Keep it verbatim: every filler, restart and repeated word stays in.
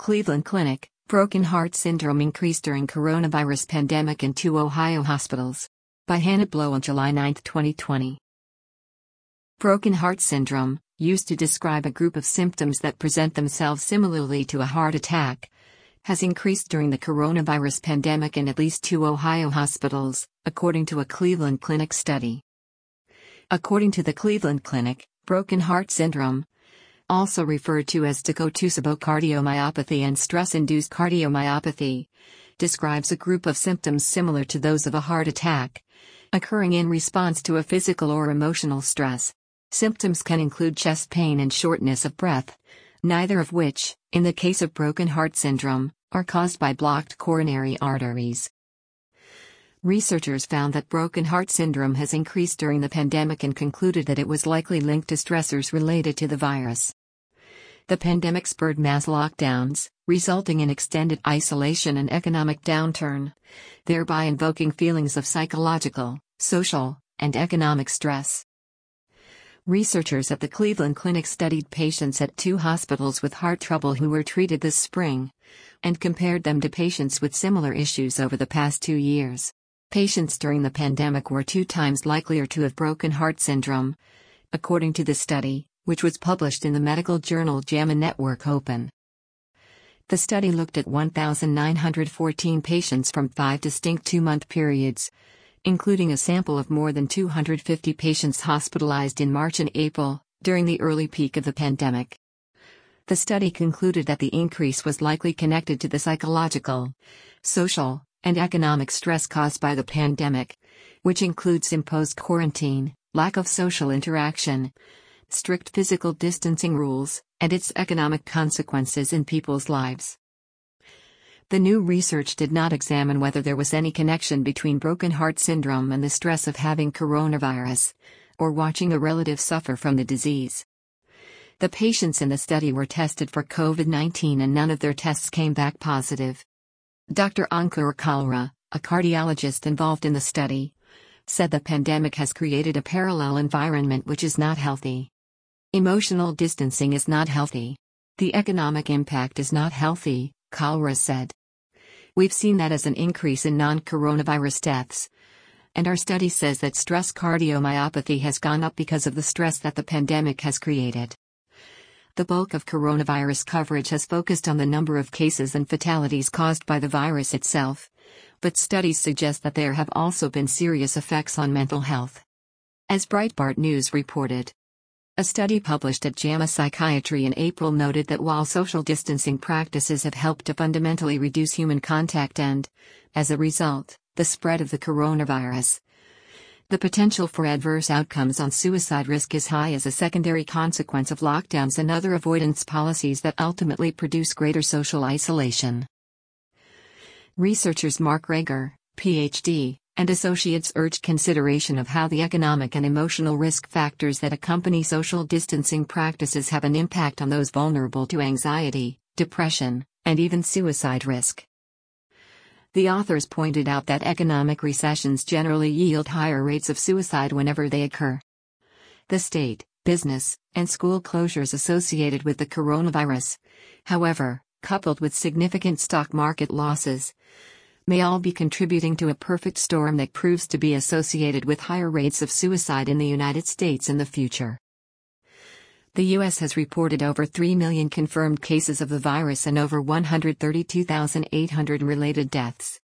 Cleveland Clinic, broken heart syndrome increased during coronavirus pandemic in two Ohio hospitals. By Hannah Blow on July ninth, twenty twenty. Broken heart syndrome, used to describe a group of symptoms that present themselves similarly to a heart attack, has increased during the coronavirus pandemic in at least two Ohio hospitals, according to a Cleveland Clinic study. According to the Cleveland Clinic, broken heart syndrome, also referred to as Takotsubo cardiomyopathy and stress-induced cardiomyopathy, describes a group of symptoms similar to those of a heart attack, occurring in response to a physical or emotional stress. Symptoms can include chest pain and shortness of breath, neither of which, in the case of broken heart syndrome, are caused by blocked coronary arteries. Researchers found that broken heart syndrome has increased during the pandemic and concluded that it was likely linked to stressors related to the virus. The pandemic spurred mass lockdowns, resulting in extended isolation and economic downturn, thereby invoking feelings of psychological, social, and economic stress. Researchers at the Cleveland Clinic studied patients at two hospitals with heart trouble who were treated this spring, and compared them to patients with similar issues over the past two years. Patients during the pandemic were two times likelier to have broken heart syndrome, according to the study, which was published in the medical journal JAMA Network Open. The study looked at one thousand nine hundred fourteen patients from five distinct two-month periods, including a sample of more than two hundred fifty patients hospitalized in March and April, during the early peak of the pandemic. The study concluded that the increase was likely connected to the psychological, social, and economic stress caused by the pandemic, which includes imposed quarantine, lack of social interaction, strict physical distancing rules, and its economic consequences in people's lives. The new research did not examine whether there was any connection between broken heart syndrome and the stress of having coronavirus, or watching a relative suffer from the disease. The patients in the study were tested for COVID nineteen and none of their tests came back positive. Doctor Ankur Kalra, a cardiologist involved in the study, said the pandemic has created a parallel environment which is not healthy. Emotional distancing is not healthy. The economic impact is not healthy, Kalra said. We've seen that as an increase in non-coronavirus deaths, and our study says that stress cardiomyopathy has gone up because of the stress that the pandemic has created. The bulk of coronavirus coverage has focused on the number of cases and fatalities caused by the virus itself, but studies suggest that there have also been serious effects on mental health. As Breitbart News reported, a study published at JAMA Psychiatry in April noted that while social distancing practices have helped to fundamentally reduce human contact and, as a result, the spread of the coronavirus, the potential for adverse outcomes on suicide risk is high as a secondary consequence of lockdowns and other avoidance policies that ultimately produce greater social isolation. Researchers Mark Rager, P H D, and associates urged consideration of how the economic and emotional risk factors that accompany social distancing practices have an impact on those vulnerable to anxiety, depression, and even suicide risk. The authors pointed out that economic recessions generally yield higher rates of suicide whenever they occur. The state, business, and school closures associated with the coronavirus, however, coupled with significant stock market losses, may all be contributing to a perfect storm that proves to be associated with higher rates of suicide in the United States in the future. The U S has reported over three million confirmed cases of the virus and over one hundred thirty-two thousand eight hundred related deaths.